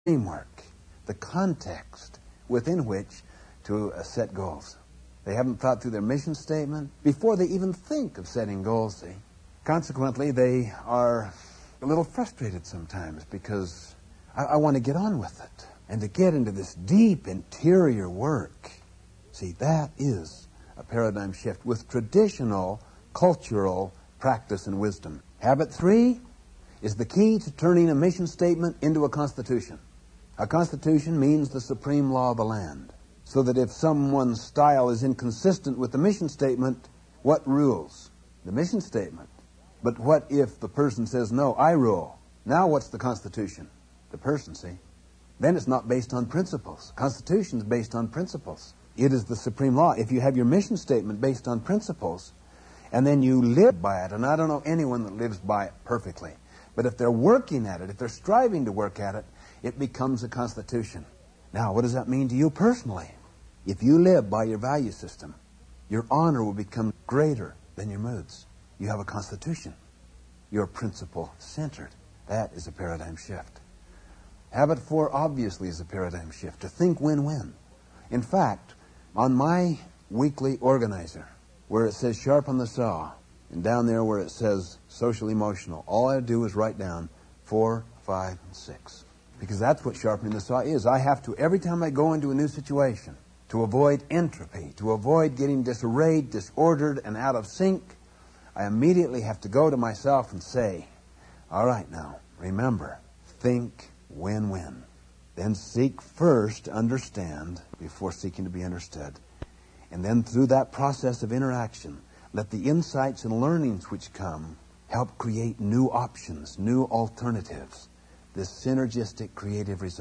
framework, the context within which to set goals. They haven't thought through their mission statement before they even think of setting goals, see. Consequently, they are a little frustrated sometimes because I want to get on with it and to get into this deep interior work. See, that is a paradigm shift with traditional cultural practice and wisdom. Habit 3 is the key to turning a mission statement into a constitution. A constitution means the supreme law of the land. So that if someone's style is inconsistent with the mission statement, what rules? The mission statement. But what if the person says, no, I rule? Now what's the constitution? The person, see? Then it's not based on principles. Constitution is based on principles. It is the supreme law. If you have your mission statement based on principles, and then you live by it, and I don't know anyone that lives by it perfectly, but if they're working at it, if they're striving to work at it, it becomes a constitution. Now, what does that mean to you personally? If you live by your value system, your honor will become greater than your moods. You have a constitution. You're principle-centered. That is a paradigm shift. Habit 4 obviously is a paradigm shift, to think win-win. In fact, on my weekly organizer, where it says sharp on the saw, and down there where it says social-emotional, all I do is write down 4, 5, and 6. Because that's what sharpening the saw is. I have to, every time I go into a new situation, to avoid entropy, to avoid getting disarrayed, disordered, and out of sync, I immediately have to go to myself and say, all right now, remember, think win-win. Then seek first to understand before seeking to be understood. And then through that process of interaction, let the insights and learnings which come help create new options, new alternatives, this synergistic creative result.